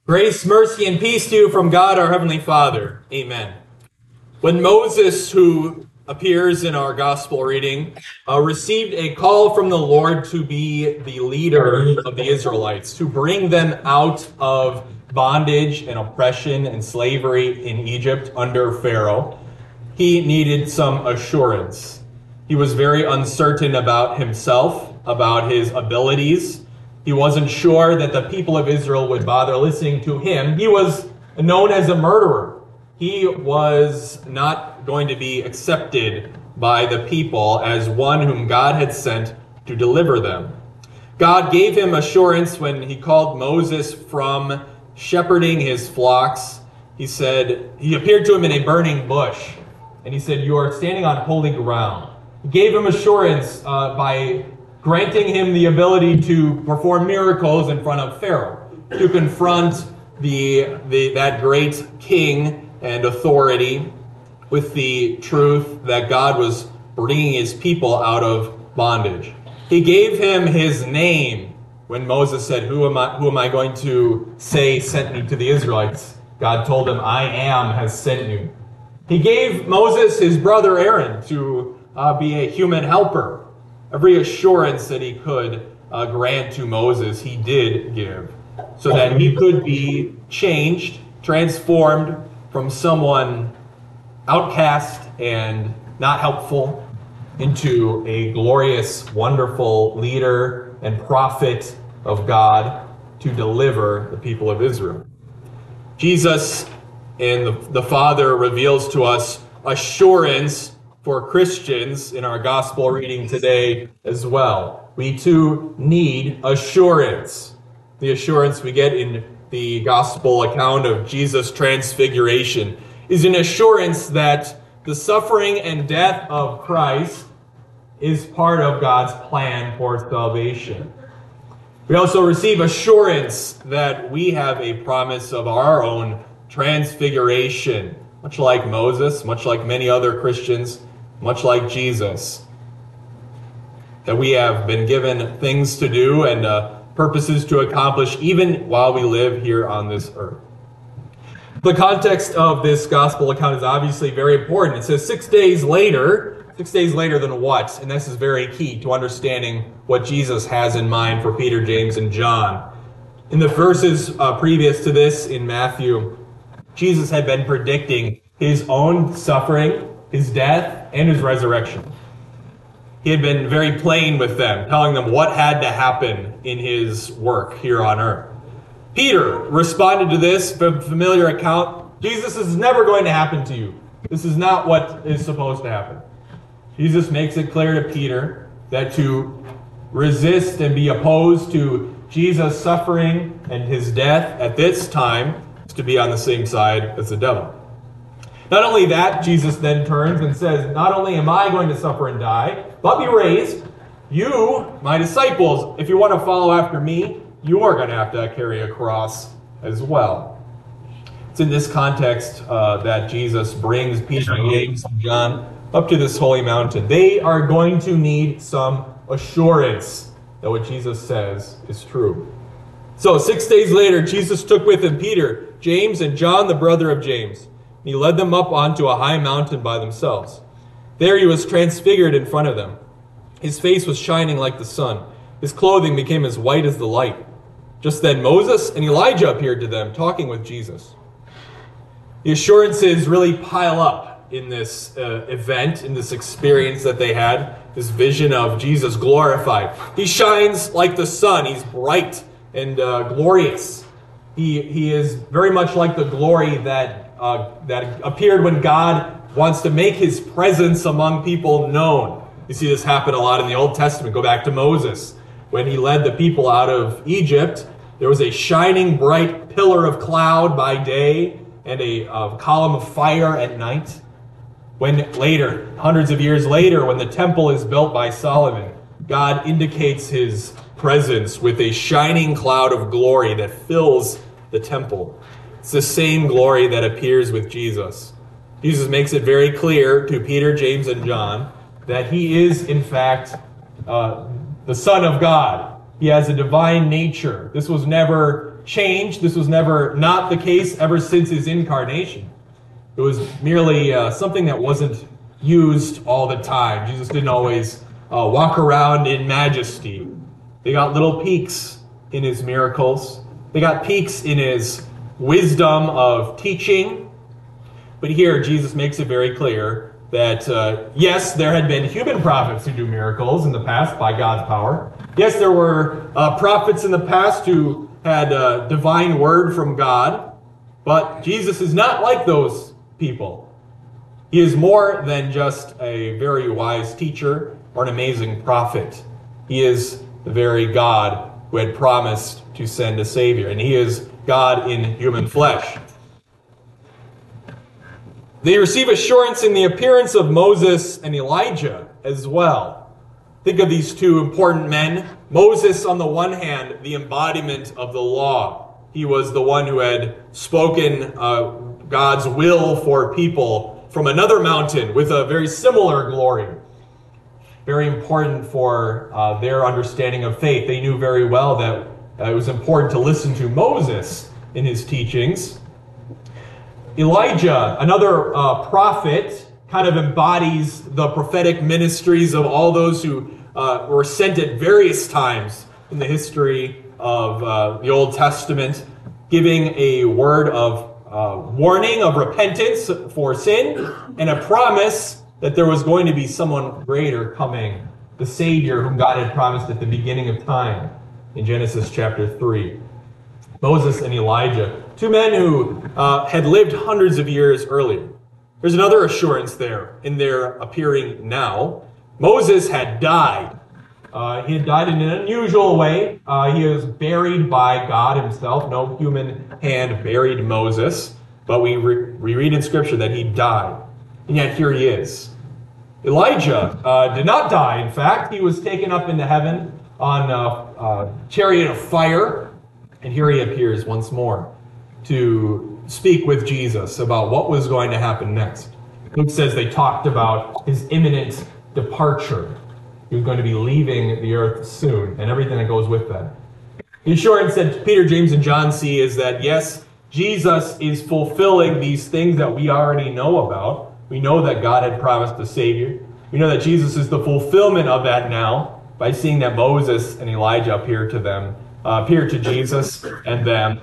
Grace, mercy, and peace to you from God, our Heavenly Father. Amen. When Moses, who appears in our gospel reading, received a call from the Lord to be the leader of the Israelites, to bring them out of bondage and oppression and slavery in Egypt under Pharaoh, he needed some assurance. He was very uncertain about himself, about his abilities. He wasn't sure that the people of Israel would bother listening to him. He was known as a murderer. He was not going to be accepted by the people as one whom God had sent to deliver them. God gave him assurance when he called Moses from shepherding his flocks. He appeared to him in a burning bush, and he said, "You are standing on holy ground." He gave him assurance by granting him the ability to perform miracles in front of Pharaoh, to confront that great king and authority with the truth that God was bringing his people out of bondage. He gave him his name when Moses said, who am I going to say sent me to the Israelites? God told him, "I am has sent you." He gave Moses his brother Aaron to be a human helper. Every assurance that he could grant to Moses, he did give, so that he could be changed, transformed from someone outcast and not helpful into a glorious, wonderful leader and prophet of God to deliver the people of Israel. Jesus and the Father reveals to us assurance for Christians in our gospel reading today as well. We too need assurance. The assurance we get in the gospel account of Jesus' transfiguration is an assurance that the suffering and death of Christ is part of God's plan for salvation. We also receive assurance that we have a promise of our own transfiguration, much like Moses, much like many other Christians, much like Jesus, that we have been given things to do and purposes to accomplish even while we live here on this earth. The context of this gospel account is obviously very important. It says 6 days later. 6 days later than what? And this is very key to understanding what Jesus has in mind for Peter, James, and John. In the verses previous to this in Matthew, Jesus had been predicting his own suffering, his death, and his resurrection. He had been very plain with them, telling them what had to happen in his work here on earth. Peter responded to this familiar account. Jesus, this is never going to happen to you. This is not what is supposed to happen. Jesus makes it clear to Peter that to resist and be opposed to Jesus' suffering and his death at this time is to be on the same side as the devil. Not only that, Jesus then turns and says, "Not only am I going to suffer and die, but be raised. You, my disciples, if you want to follow after me, you are going to have to carry a cross as well." It's in this context that Jesus brings Peter, James, and John up to this holy mountain. They are going to need some assurance that what Jesus says is true. So 6 days later, Jesus took with him Peter, James, and John, the brother of James. He led them up onto a high mountain by themselves. There he was transfigured in front of them. His face was shining like the sun. His clothing became as white as the light. Just then Moses and Elijah appeared to them, talking with Jesus. The assurances really pile up in this event, in this experience that they had, this vision of Jesus glorified. He shines like the sun. He's bright and glorious. He is very much like the glory that appeared when God wants to make his presence among people known. You see this happen a lot in the Old Testament. Go back to Moses. When he led the people out of Egypt, there was a shining bright pillar of cloud by day and a column of fire at night. When later, hundreds of years later, when the temple is built by Solomon, God indicates his presence with a shining cloud of glory that fills the temple. It's the same glory that appears with Jesus. Jesus makes it very clear to Peter, James, and John that he is, in fact, the Son of God. He has a divine nature. This was never changed. This was never not the case ever since his incarnation. It was merely something that wasn't used all the time. Jesus didn't always walk around in majesty. They got little peaks in his miracles. They got peaks in his wisdom of teaching. But here, Jesus makes it very clear that, yes, there had been human prophets who do miracles in the past by God's power. Yes, there were prophets in the past who had a divine word from God. But Jesus is not like those people. He is more than just a very wise teacher or an amazing prophet. He is the very God who had promised to send a Savior. And he is God in human flesh. They receive assurance in the appearance of Moses and Elijah as well. Think of these two important men. Moses, on the one hand, the embodiment of the law. He was the one who had spoken God's will for people from another mountain with a very similar glory. Very important for their understanding of faith. They knew very well that it was important to listen to Moses in his teachings. Elijah, another prophet, kind of embodies the prophetic ministries of all those who were sent at various times in the history of the Old Testament, giving a word of warning of repentance for sin and a promise that there was going to be someone greater coming, the Savior whom God had promised at the beginning of time in Genesis chapter 3. Moses and Elijah, two men who had lived hundreds of years earlier. There's another assurance there in their appearing now. Moses had died. He had died in an unusual way. He was buried by God himself. No human hand buried Moses. But we read in Scripture that he died. And yet here he is. Elijah did not die. In fact, he was taken up into heaven on a chariot of fire. And here he appears once more to speak with Jesus about what was going to happen next. Luke says they talked about his imminent departure. He was going to be leaving the earth soon, and everything that goes with that. The assurance that Peter, James, and John see is that, yes, Jesus is fulfilling these things that we already know about. We know that God had promised a Savior. We know that Jesus is the fulfillment of that now by seeing that Moses and Elijah appear to Jesus and them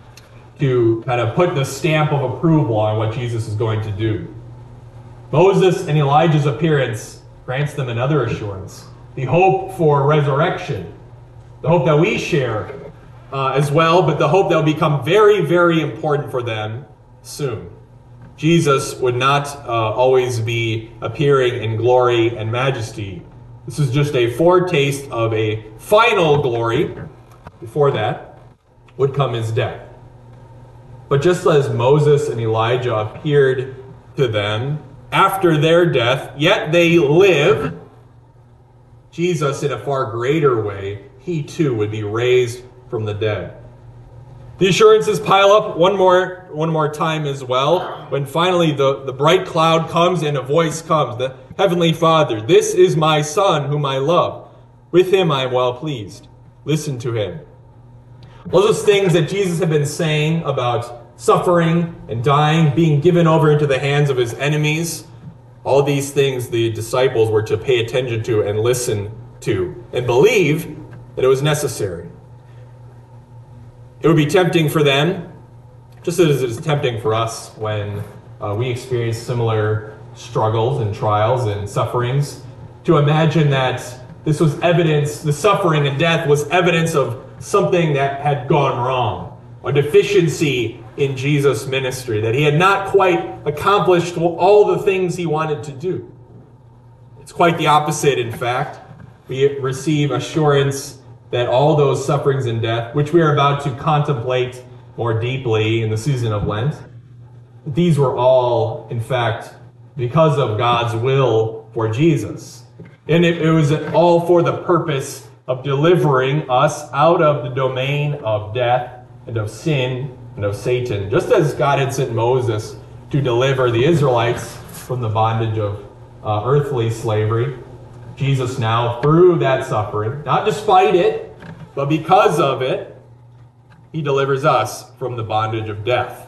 to kind of put the stamp of approval on what Jesus is going to do. Moses and Elijah's appearance grants them another assurance, the hope for resurrection, the hope that we share as well, but the hope that will become very, very important for them soon. Jesus would not always be appearing in glory and majesty. This is just a foretaste of a final glory. Before that would come his death. But just as Moses and Elijah appeared to them after their death, yet they live, Jesus, in a far greater way, he too would be raised from the dead. The assurances pile up one more time as well, when finally the bright cloud comes and a voice comes, the Heavenly Father, "This is my Son whom I love. With him I am well pleased. Listen to him." All those things that Jesus had been saying about suffering and dying, being given over into the hands of his enemies, all these things the disciples were to pay attention to and listen to and believe that it was necessary. It would be tempting for them, just as it is tempting for us when we experience similar struggles and trials and sufferings, to imagine that this was evidence, the suffering and death was evidence of something that had gone wrong, a deficiency in Jesus' ministry, that he had not quite accomplished all the things he wanted to do. It's quite the opposite, in fact. We receive assurance that all those sufferings and death, which we are about to contemplate more deeply in the season of Lent, these were all, in fact, because of God's will for Jesus. And it was all for the purpose of delivering us out of the domain of death and of sin and of Satan. Just as God had sent Moses to deliver the Israelites from the bondage of earthly slavery, Jesus now, through that suffering, not despite it, but because of it, he delivers us from the bondage of death.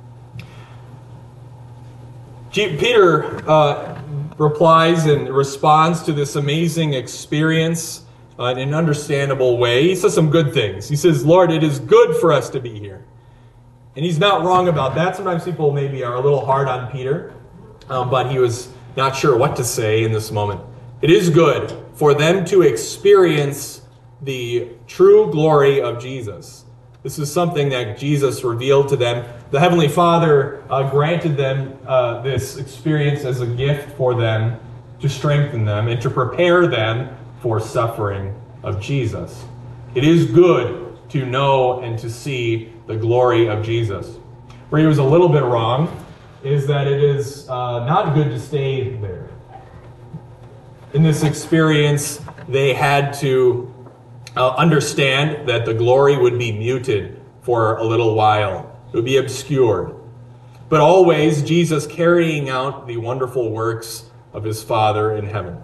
Peter replies and responds to this amazing experience in an understandable way. He says some good things. He says, Lord, it is good for us to be here. And he's not wrong about that. Sometimes people maybe are a little hard on Peter, but he was not sure what to say in this moment. It is good for them to experience the true glory of Jesus. This is something that Jesus revealed to them. The Heavenly Father granted them this experience as a gift for them to strengthen them and to prepare them for suffering of Jesus. It is good to know and to see the glory of Jesus. Where he was a little bit wrong is that it is not good to stay there. In this experience, they had to understand that the glory would be muted for a little while. It would be obscured. But always, Jesus carrying out the wonderful works of his Father in heaven.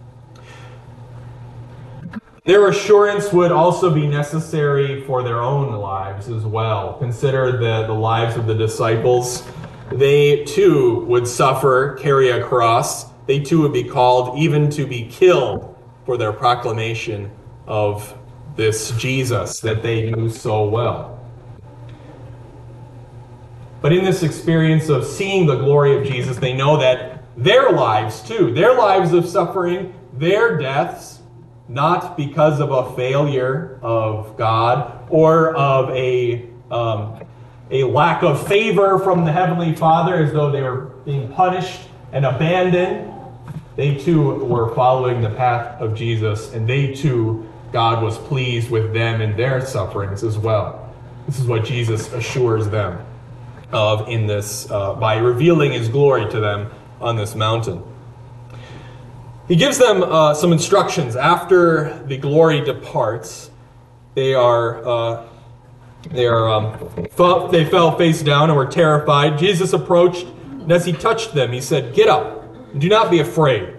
Their assurance would also be necessary for their own lives as well. Consider the lives of the disciples. They too would suffer, carry a cross. They too would be called even to be killed for their proclamation of this Jesus that they knew so well. But in this experience of seeing the glory of Jesus, they know that their lives too, their lives of suffering, their deaths, not because of a failure of God or of a lack of favor from the Heavenly Father, as though they were being punished and abandoned. They too were following the path of Jesus, and they too, God was pleased with them and their sufferings as well. This is what Jesus assures them of in this, by revealing his glory to them on this mountain. He gives them some instructions. After the glory departs, they fell face down and were terrified. Jesus approached, and as he touched them, he said, "Get up, and do not be afraid."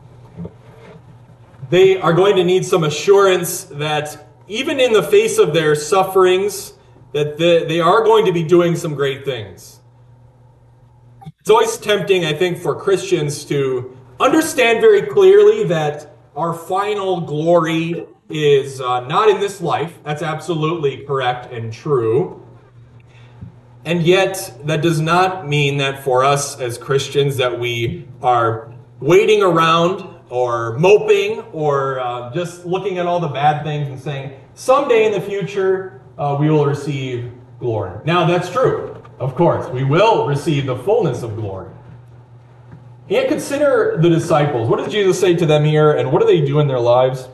They are going to need some assurance that even in the face of their sufferings, that they are going to be doing some great things. It's always tempting, I think, for Christians to understand very clearly that our final glory is not in this life. That's absolutely correct and true. And yet, that does not mean that for us as Christians that we are waiting around or moping or just looking at all the bad things and saying, someday in the future, we will receive glory. Now, that's true. Of course, we will receive the fullness of glory. And consider the disciples. What does Jesus say to them here, and what do they do in their lives?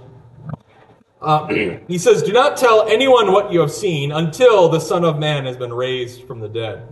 He says, "Do not tell anyone what you have seen until the Son of Man has been raised from the dead."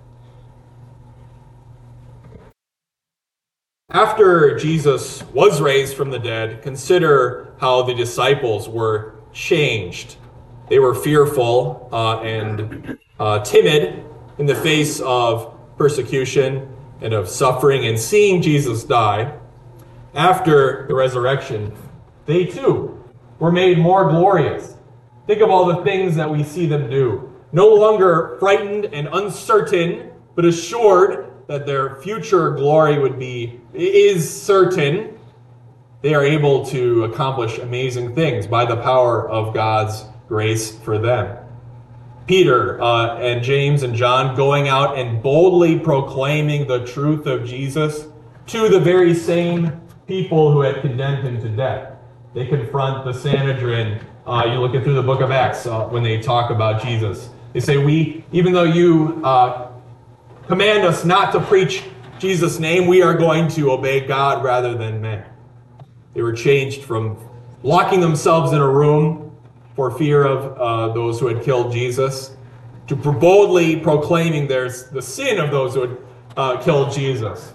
After Jesus was raised from the dead, consider how the disciples were changed. They were fearful and timid in the face of persecution and of suffering, and seeing Jesus die. After the resurrection, they too were made more glorious. Think of all the things that we see them do. No longer frightened and uncertain, but assured that their future glory is certain. They are able to accomplish amazing things by the power of God's grace for them. Peter and James and John going out and boldly proclaiming the truth of Jesus to the very same people who had condemned him to death. They confront the Sanhedrin. You look at through the book of Acts when they talk about Jesus. They say, even though you command us not to preach Jesus' name, we are going to obey God rather than man. They were changed from locking themselves in a room for fear of those who had killed Jesus, to boldly proclaiming there's the sin of those who had killed Jesus.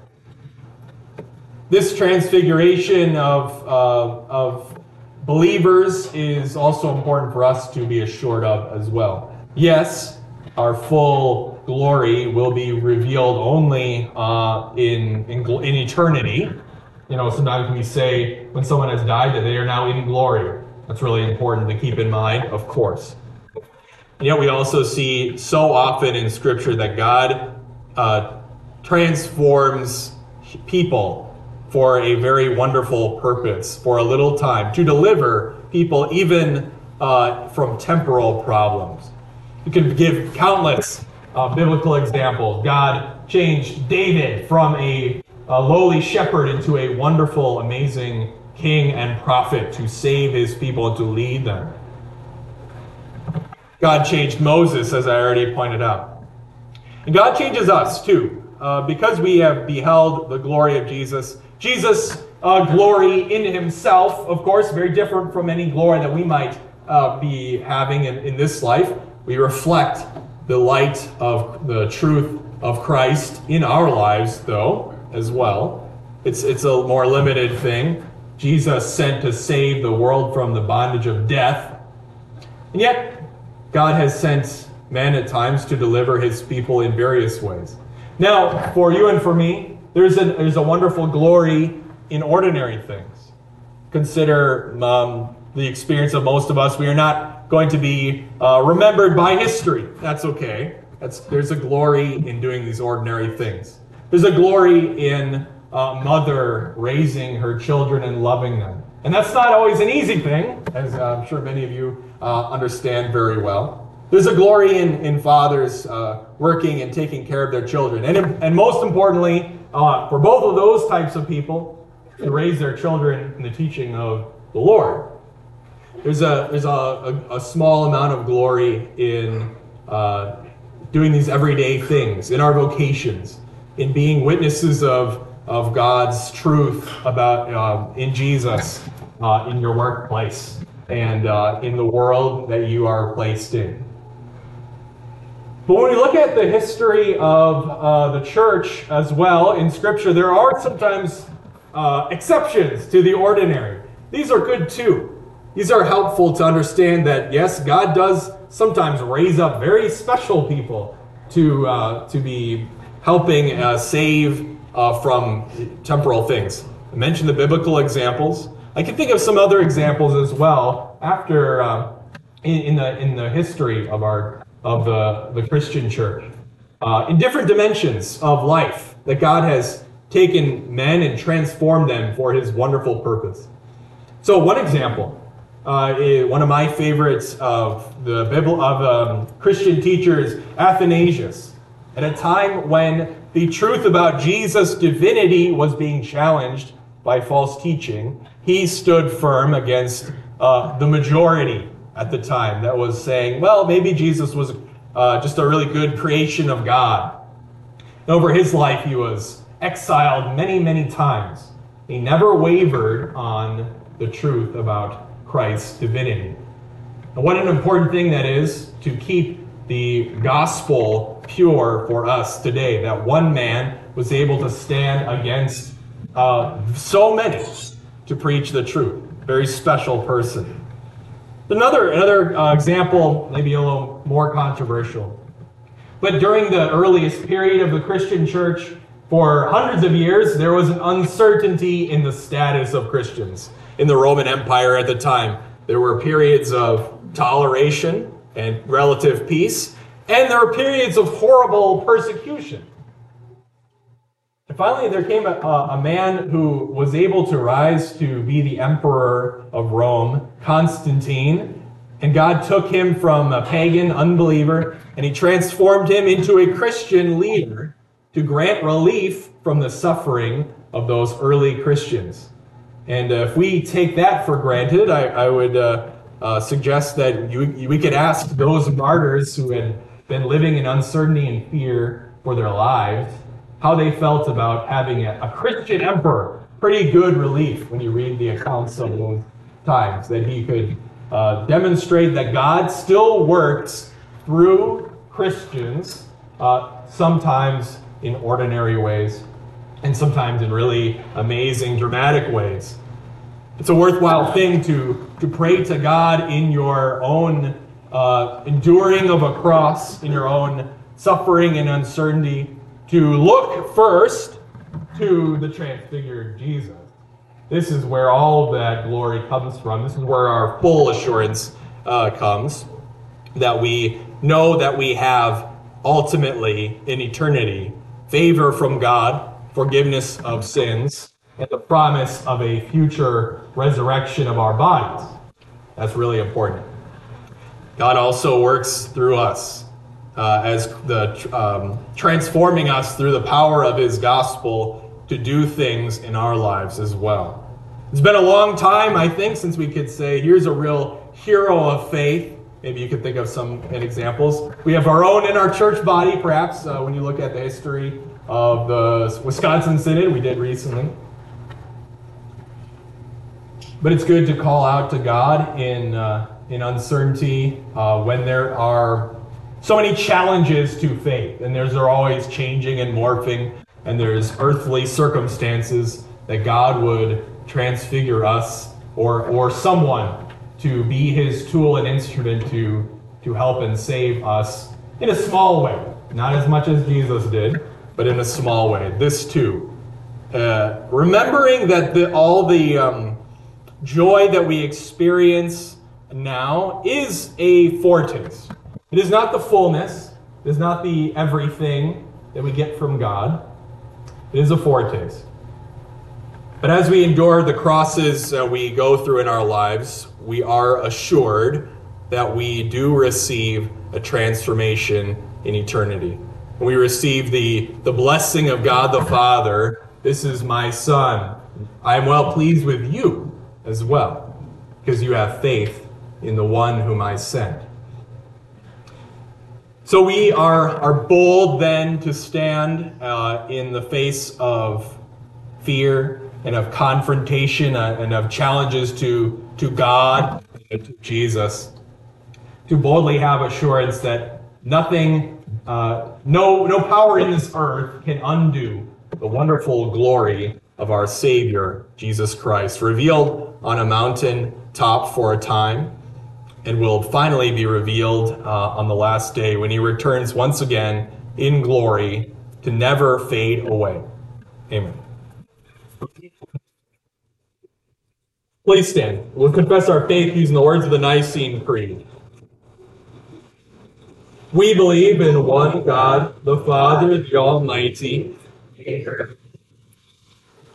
This transfiguration of believers is also important for us to be assured of as well. Yes, our full glory will be revealed only in eternity. You know, sometimes we say when someone has died that they are now in glory. That's really important to keep in mind, of course. And yet we also see so often in Scripture that God transforms people for a very wonderful purpose, for a little time, to deliver people even from temporal problems. You can give countless biblical examples. God changed David from a lowly shepherd into a wonderful, amazing king and prophet to save his people and to lead them. God changed Moses, as I already pointed out. And God changes us too, because we have beheld the glory of Jesus. Jesus' glory in himself, of course, very different from any glory that we might be having in this life. We reflect the light of the truth of Christ in our lives, though, as well. It's a more limited thing. Jesus sent to save the world from the bondage of death. And yet, God has sent men at times to deliver his people in various ways. Now, for you and for me, there's a wonderful glory in ordinary things. Consider the experience of most of us. We are not going to be remembered by history. That's okay. There's a glory in doing these ordinary things. There's a glory in a mother raising her children and loving them. And that's not always an easy thing, as I'm sure many of you understand very well. There's a glory in fathers working and taking care of their children. And most importantly, for both of those types of people, to raise their children in the teaching of the Lord. There's a small amount of glory in doing these everyday things, in our vocations, in being witnesses of God's truth about in Jesus, in your workplace, and in the world that you are placed in. But when we look at the history of the church as well in Scripture, there are sometimes exceptions to the ordinary. These are good too. These are helpful to understand that, yes, God does sometimes raise up very special people to be helping save from temporal things. I mentioned the biblical examples. I can think of some other examples as well after in the history of the Christian church, in different dimensions of life that God has taken men and transformed them for his wonderful purpose. So one example, one of my favorites of the Christian teachers, Athanasius, at a time when the truth about Jesus' divinity was being challenged by false teaching, he stood firm against the majority at the time that was saying, well, maybe Jesus was just a really good creation of God. And over his life, he was exiled many, many times. He never wavered on the truth about Christ's divinity. And what an important thing that is to keep the gospel pure for us today, that one man was able to stand against so many to preach the truth. Very special person. Another example, maybe a little more controversial. But during the earliest period of the Christian church, for hundreds of years, there was an uncertainty in the status of Christians in the Roman Empire at the time. There were periods of toleration and relative peace, and there were periods of horrible persecution. And finally, there came a man who was able to rise to be the emperor of Rome, Constantine, and God took him from a pagan unbeliever, and he transformed him into a Christian leader to grant relief from the suffering of those early Christians. And if we take that for granted, I would suggest that we could ask those martyrs who had been living in uncertainty and fear for their lives how they felt about having a Christian emperor. Pretty good relief when you read the accounts of those times, that he could demonstrate that God still works through Christians, sometimes in ordinary ways, and sometimes in really amazing, dramatic ways. It's a worthwhile thing to pray to God in your own enduring of a cross, in your own suffering and uncertainty, to look first to the transfigured Jesus. This is where all that glory comes from. This is where our full assurance comes, that we know that we have ultimately in eternity favor from God, forgiveness of sins, and the promise of a future resurrection of our bodies. That's really important. God also works through us as the transforming us through the power of his gospel to do things in our lives as well. It's been a long time, I think, since we could say, here's a real hero of faith. Maybe you could think of some examples. We have our own in our church body, perhaps, when you look at the history of the Wisconsin Synod we did recently. But it's good to call out to God in uncertainty when there are so many challenges to faith, and they're always changing and morphing, and there's earthly circumstances that God would transfigure us or someone to be his tool and instrument to help and save us in a small way. Not as much as Jesus did, but in a small way. This too. Remembering that all the joy that we experience now is a foretaste. It is not the fullness. It is not the everything that we get from God. It is a foretaste. But as we endure the crosses we go through in our lives, we are assured that we do receive a transformation in eternity. We receive the blessing of God the Father. This is my Son. I am well pleased with you as well, because you have faith in the one whom I sent. So we are bold then to stand in the face of fear and of confrontation and of challenges to God and to Jesus, to boldly have assurance that nothing, no power in this earth can undo the wonderful glory of our Savior, Jesus Christ, revealed on a mountain top for a time, and will finally be revealed on the last day when he returns once again in glory to never fade away. Amen. Please stand. We'll confess our faith using the words of the Nicene Creed. We believe in one God, the Father, the Almighty, maker